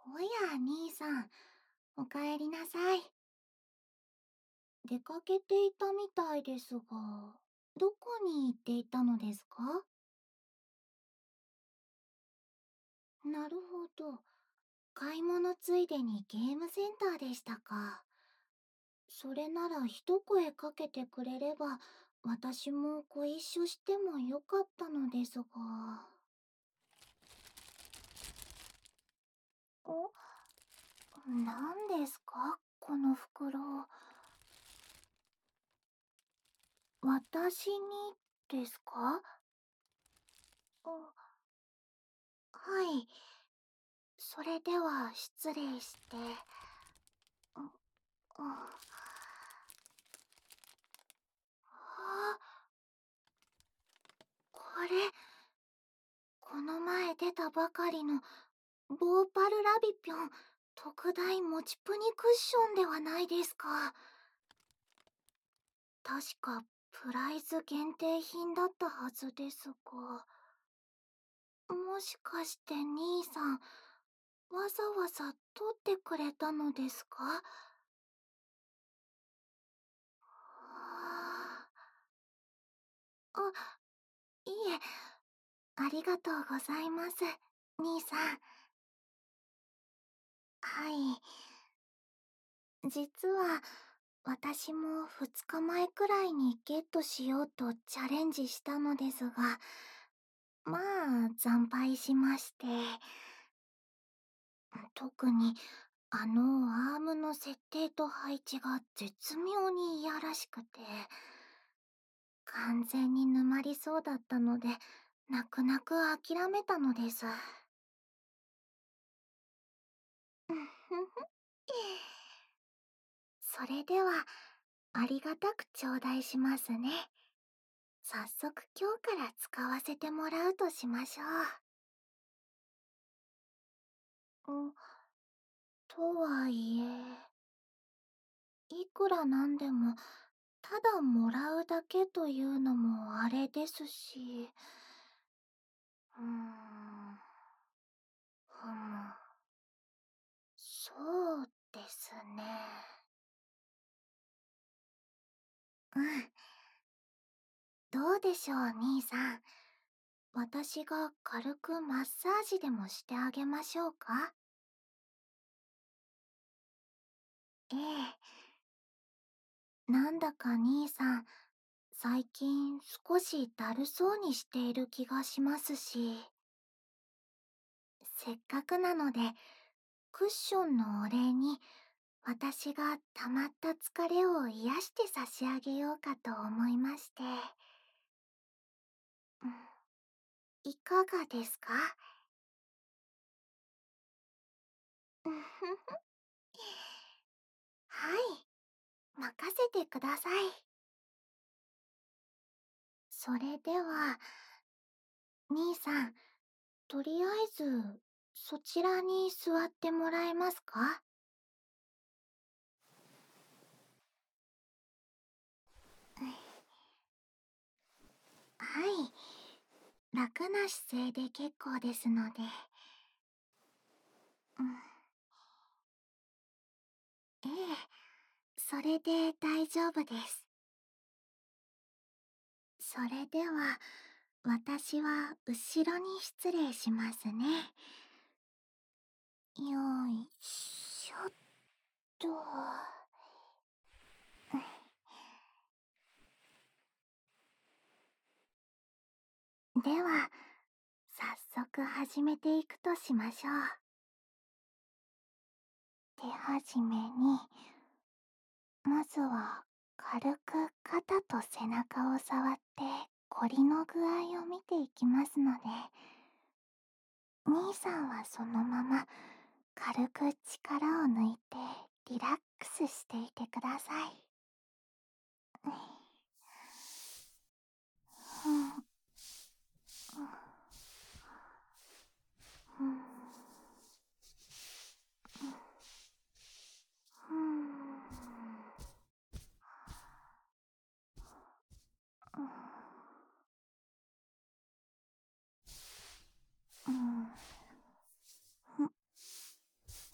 おや、兄さん、おかえりなさい。出かけていたみたいですが、どこに行っていたのですか？なるほど。買い物ついでにゲームセンターでしたか。それなら一声かけてくれれば、私もご一緒してもよかったのですが。お、何ですかこの袋。私にですか？あ、はい。それでは失礼して。これ、この前出たばかりのボーパルラビピョン特大もちプニクッションではないですか。確かプライズ限定品だったはずですが、もしかして兄さん、わざわざ取ってくれたのですか？あ、いえ、ありがとうございます、兄さん。はい。実は、私も2日前くらいにゲットしようとチャレンジしたのですが、まあ、惨敗しまして、特にあのアームの設定と配置が絶妙に嫌らしくて、完全に沼りそうだったので、泣く泣く諦めたのです。それでは、ありがたく頂戴しますね。早速今日から使わせてもらうとしましょう。とはいえ、いくらなんでも、ただもらうだけというのもあれですし、ふむ、そうですね。うん、どうでしょう、兄さん。私が軽くマッサージでもしてあげましょうか？ええ、なんだか兄さん、最近少しだるそうにしている気がしますし、せっかくなので、クッションのお礼に私が溜まった疲れを癒して差し上げようかと思いまして、うん、いかがですか？うんふふ、はい、任せてください。それでは、兄さん、とりあえず、そちらに座ってもらえますか？はい、楽な姿勢で結構ですので。うん、ええ、それで大丈夫です。それでは、私は後ろに失礼しますね。よいしょっと。では、早速始めていくとしましょう。手始めに、まずは軽く肩と背中を触って凝りの具合を見ていきますので、兄さんはそのまま軽く力を抜いてリラックスしていてください。うん、うん、うん、うん、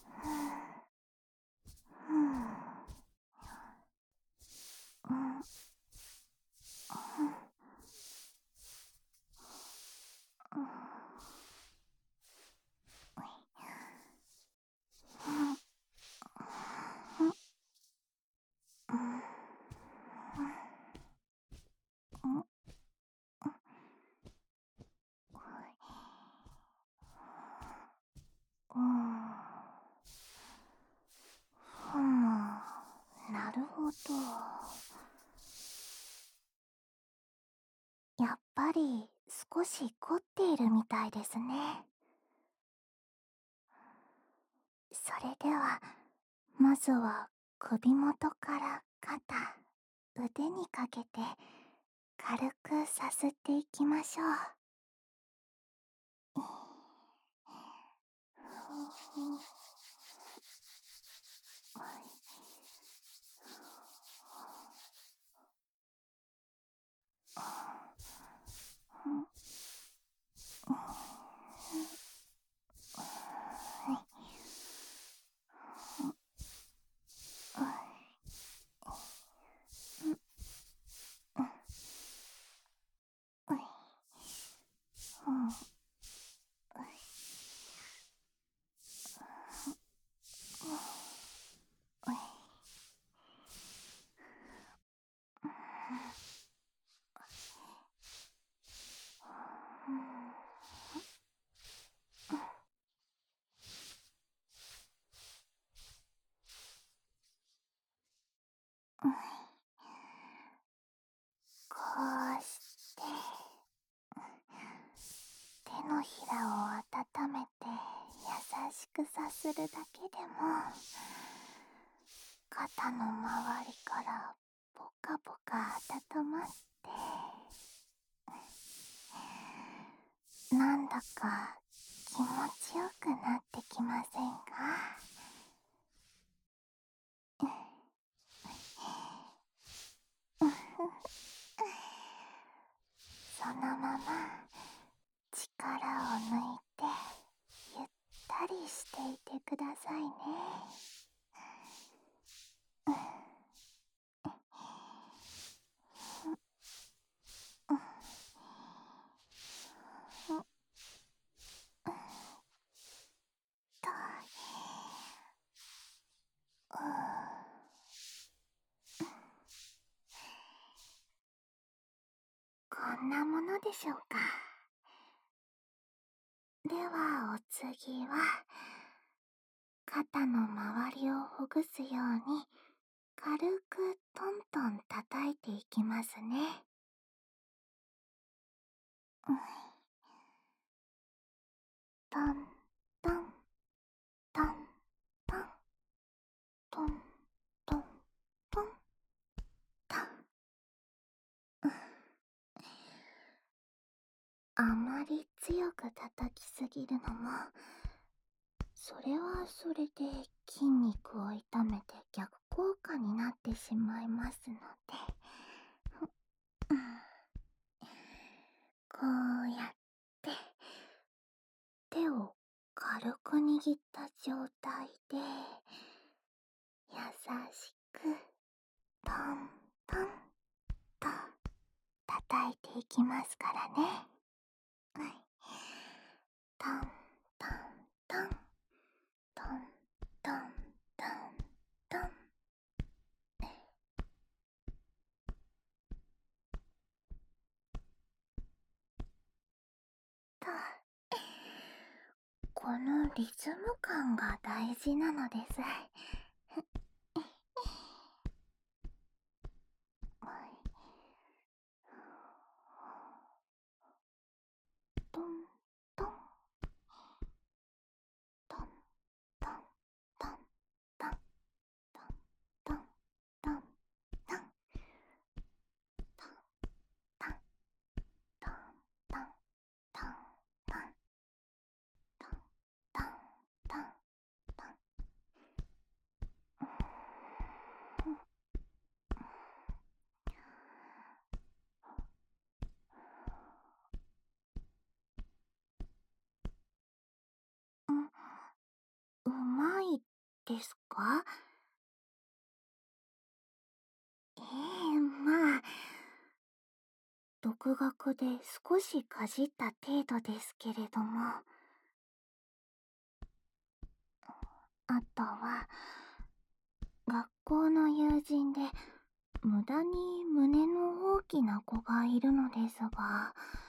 やっぱり少し凝っているみたいですね。それでは、まずは首元から肩、腕にかけて軽くさすっていきましょう。こうして手のひらを温めて優しくさするだけでも肩の周りからポカポカ温まってなんだか気持ちよくなってきませんか？そのまま力を抜いてゆったりしていてくださいね。と、こんなものでしょうか。ではお次は肩の周りをほぐすように軽くトントン叩いていきますね。トントントントントントントントン。あまり強く叩きすぎるのもそれはそれで筋肉を痛めて逆効果になってしまいますので、こうやって手を軽く握った状態で優しくトントンと叩いていきますからね。トントントントントントントンと、このリズム感が大事なのです。トントントントントントントントントントントントントントントントントントントン。うまいですか？まあ、独学で少しかじった程度ですけれども、あとは、学校の友人で無駄に胸の大きな子がいるのですが、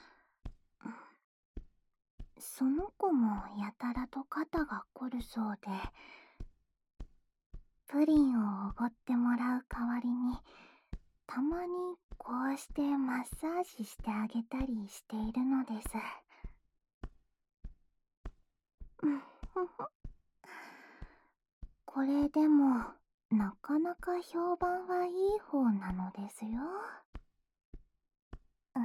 その子もやたらと肩が凝るそうで、 プリンをおごってもらう代わりに、たまにこうしてマッサージしてあげたりしているのです。うんふふ。これでもなかなか評判はいい方なのですよ。うん。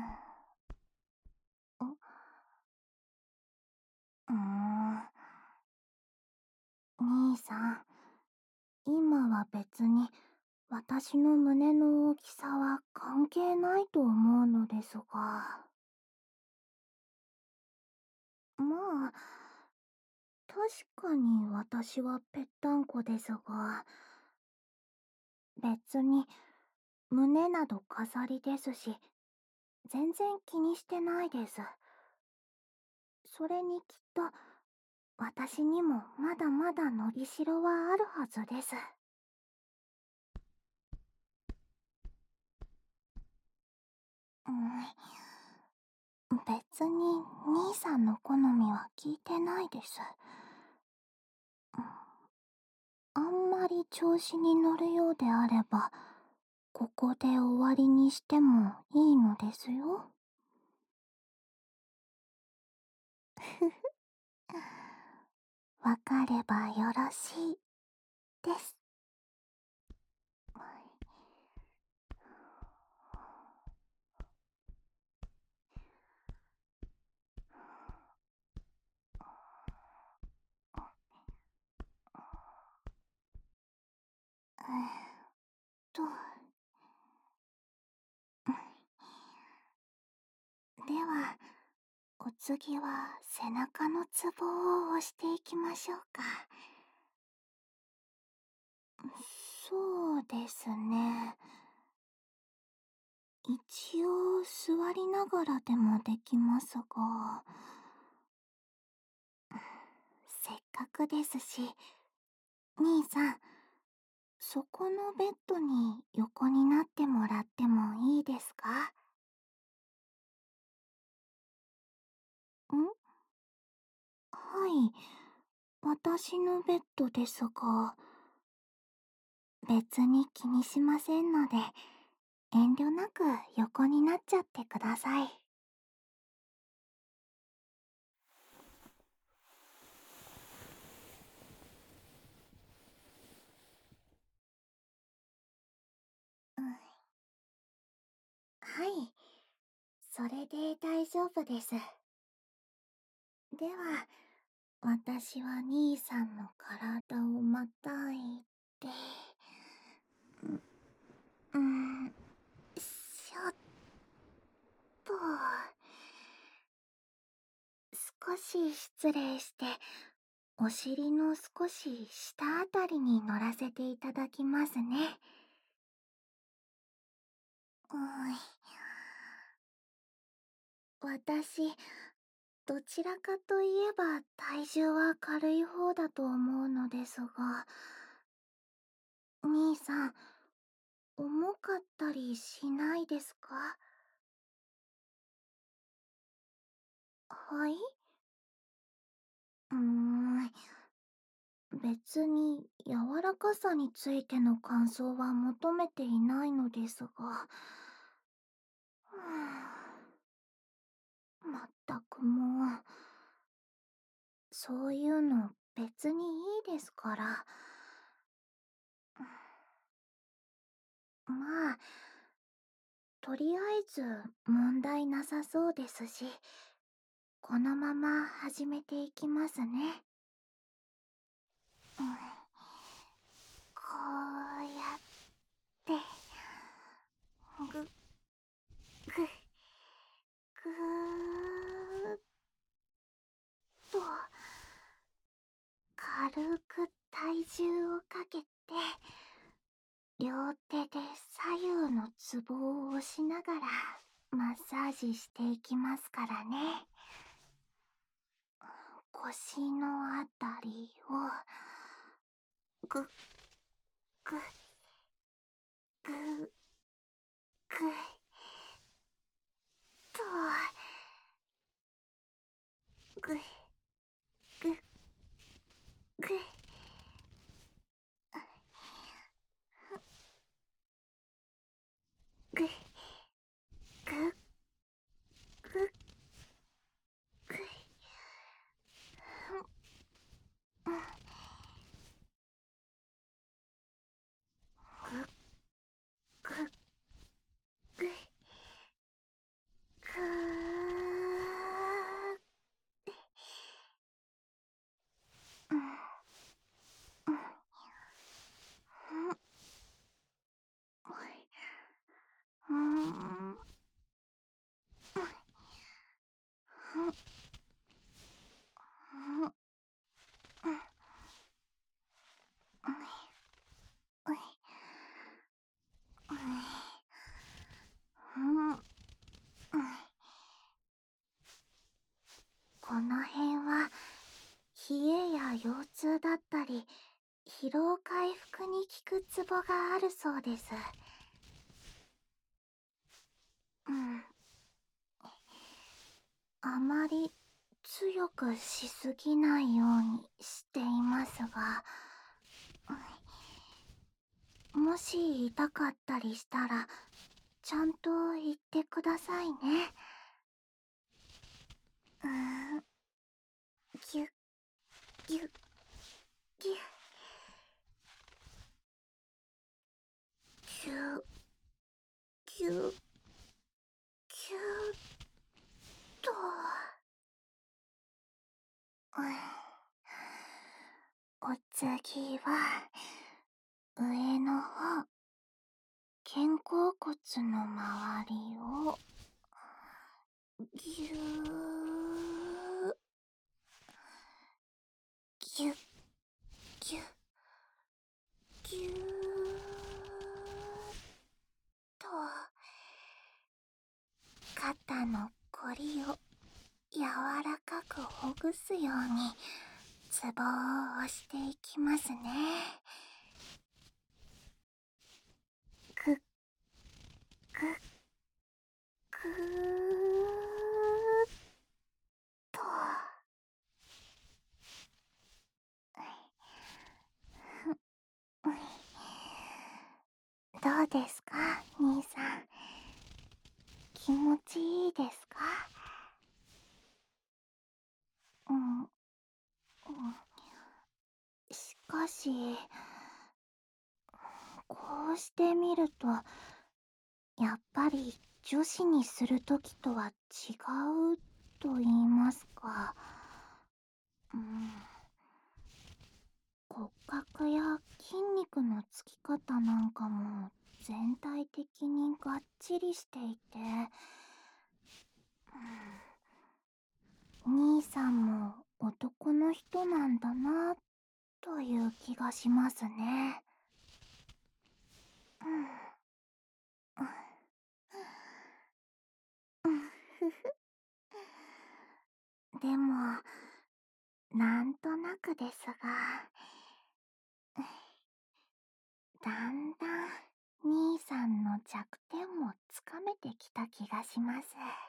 うーん。兄さん、今は別に私の胸の大きさは関係ないと思うのですが。まあ、確かに私はぺったんこですが、別に胸など飾りですし、全然気にしてないです。それにきっと私にもまだまだ伸びしろはあるはずです。うん、別に兄さんの好みは聞いてないです。あんまり調子に乗るようであれば、ここで終わりにしてもいいのですよ。ふふ、わかればよろしいです。と、では、お次は背中のツボを押していきましょうか。そうですね。一応座りながらでもできますが、せっかくですし、兄さん、そこのベッドに横になってもらってもいいですか？はい、私のベッドですが、別に気にしませんので、遠慮なく横になっちゃってください。うん、はい、それで大丈夫です。では、私は兄さんの体をまたいて、しょっと、少し失礼して、お尻の少し下あたりに乗らせていただきますね。うん、私、どちらかといえば体重は軽い方だと思うのですが、兄さん、重かったりしないですか？はい。うーん、別に柔らかさについての感想は求めていないのですが、まったくもう、そういうの別にいいですから。まあ、とりあえず問題なさそうですし、このまま始めていきますね。うん、こうやって、ぐ、ぐ、ぐーっと、軽く体重をかけて、両手で左右のツボを押しながらマッサージしていきますからね。腰のあたりをぐ、ぐ、ぐ、ぐっと、ぐ、ぐ、ぐ、 の辺は冷えや腰痛だったり疲労回復に効くツボがあるそうです。うん、あまり強くしすぎないようにしていますが、もし痛かったりしたらちゃんと言ってくださいね。うーん、ぎゅっぎゅっぎゅっぎゅっぎゅっぎゅっと。お次は上の方、肩甲骨の周りをぎゅーぎゅっぎゅっぎゅーっと肩のこりを柔らかくほぐすようにツボを押していきますね。ぐっぐっぐーっと。どうですか、兄さん。気持ちいいですか？うん、うん。しかし、こうしてみると、やっぱり女子にするときとは違うと言いますか。うん。骨格や筋肉のつき方なんかも全体的にがっちりしていて、兄さんも男の人なんだなという気がしますね。うん、ふふ。でも、なんとなくですが、だんだん兄さんの弱点もつかめてきた気がします。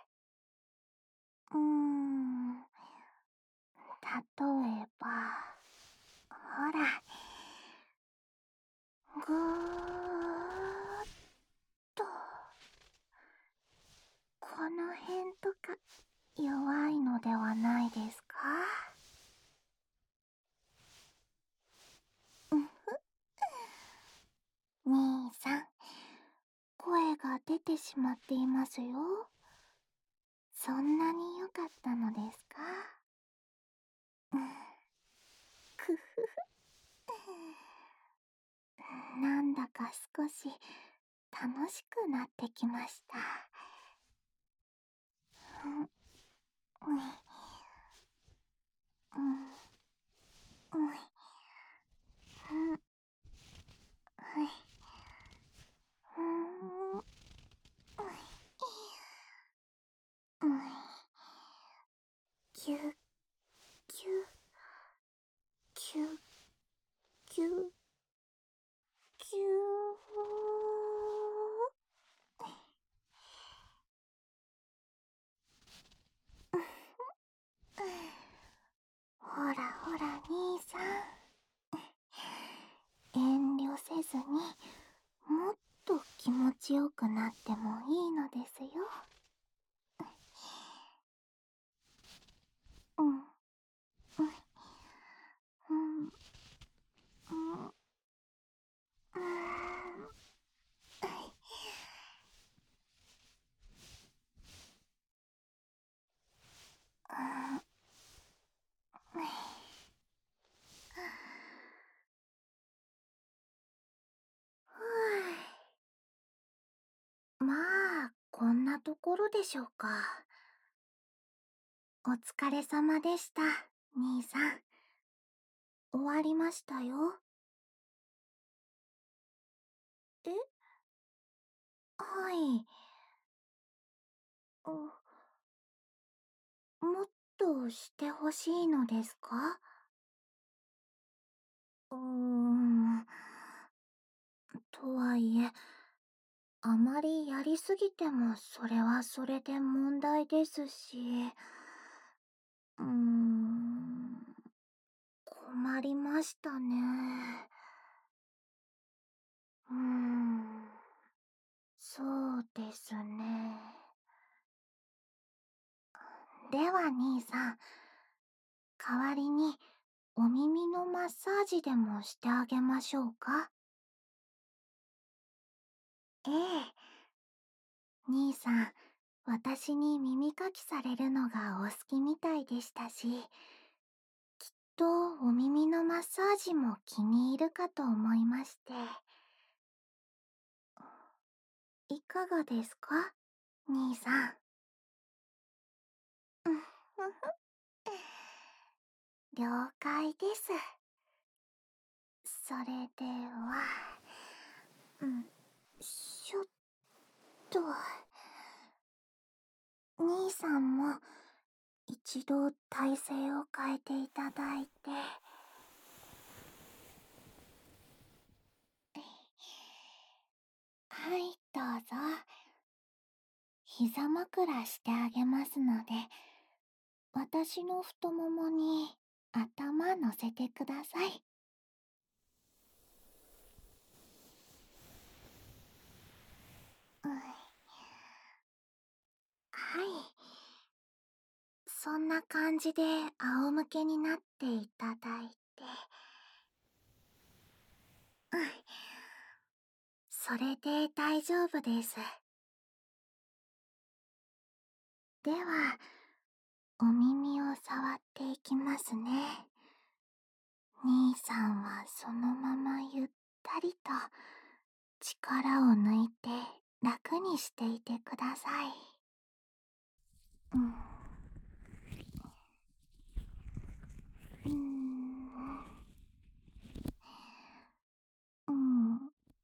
例えば、ほら、ぐーっと、この辺とか弱いのではないですか？うんふ。兄さん、声が出てしまっていますよ。そんなに良かったのですか？うん、くふふ。なんだか少し楽しくなってきました。うん、うん、うん、うん、うん、はい、うん、うん、ぎゅ、ぎゅ、ぎゅ、ぎゅ、ぎゅほらほら兄さん、遠慮せずにもっと気持ちよくなってもいいのですよ。うん、うん、うん、うん、うん、まあ、こんなところでしょうか。お疲れ様でした、兄さん。終わりましたよ。え、はい。もっとをしてほしいのですか？とはいえ、あまりやりすぎてもそれはそれで問題ですし、うーん、困りましたね。うーん、そうですね。では兄さん、代わりにお耳のマッサージでもしてあげましょうか？ええ、兄さん、私に耳かきされるのがお好きみたいでしたし、とお耳のマッサージも気に入るかと思いまして。いかがですか、兄さん？うんふふ。了解です。それでは、ちょっと、兄さんも一度体勢を変えていただいて。はい、どうぞ。膝枕してあげますので、私の太ももに頭乗せてください。うん、はい。そんな感じで仰向けになっていただいて。うん。それで大丈夫です。では、お耳を触っていきますね。兄さんはそのままゆったりと力を抜いて楽にしていてください。うん。うーん。うん。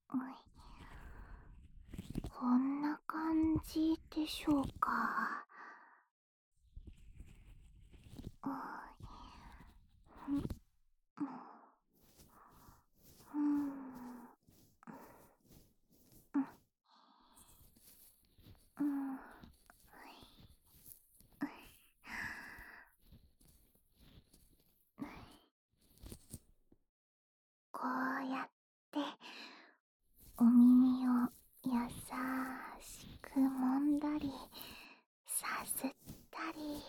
こんな感じでしょうか。うん。うん。うん。こうやってお耳を優しく揉んだりさすったり。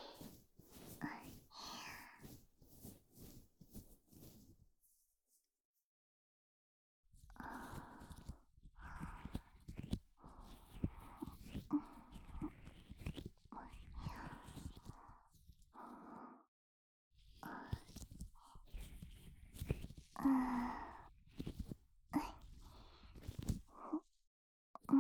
うん。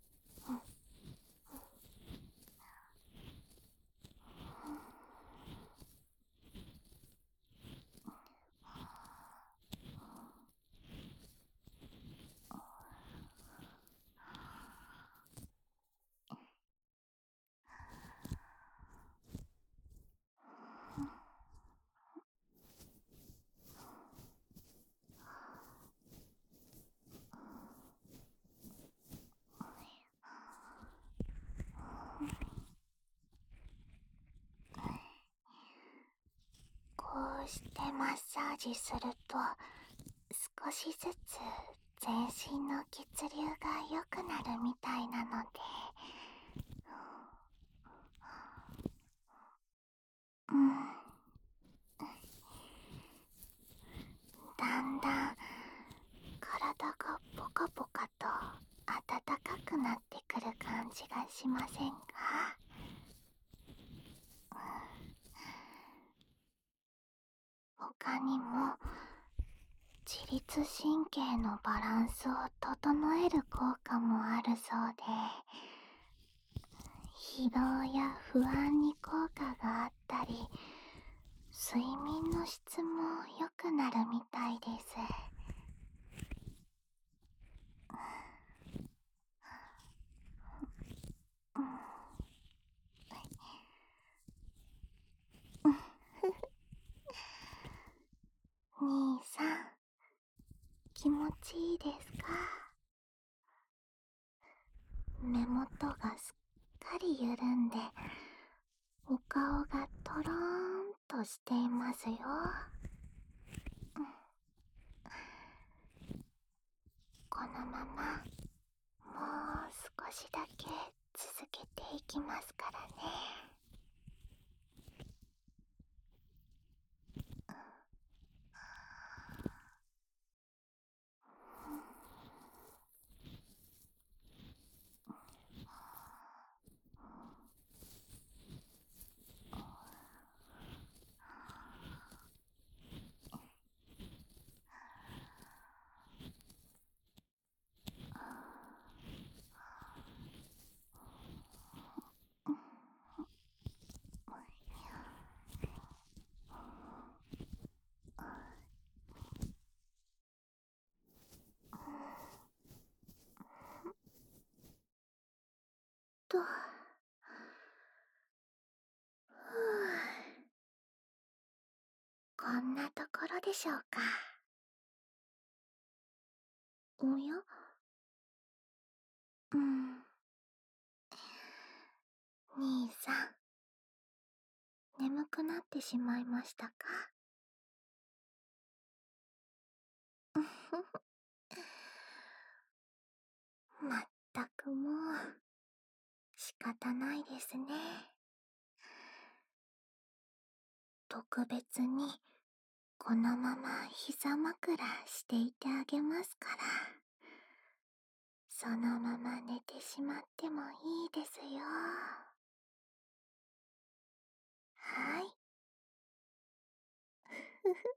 こうしてマッサージすると少しずつ全身の血流が良くなるみたいなので、うん、だんだん体がポカポカと暖かくなってくる感じがしませんか？他にも自律神経のバランスを整える効果もあるそうで、疲労や不安に効果があったり、睡眠の質も良くなるみたいです。うん。 ちいいですか？目元がすっかり緩んで、お顔がトローンとしていますよ。このままもう少しだけ続けていきますからね。と、こんなところでしょうか。おや？うん。兄さん、眠くなってしまいましたか？まったくもう、仕方ないですね。特別に、このまま膝枕していてあげますから。そのまま寝てしまってもいいですよ。はい。ふふ。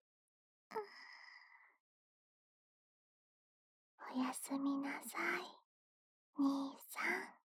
おやすみなさい、兄さん。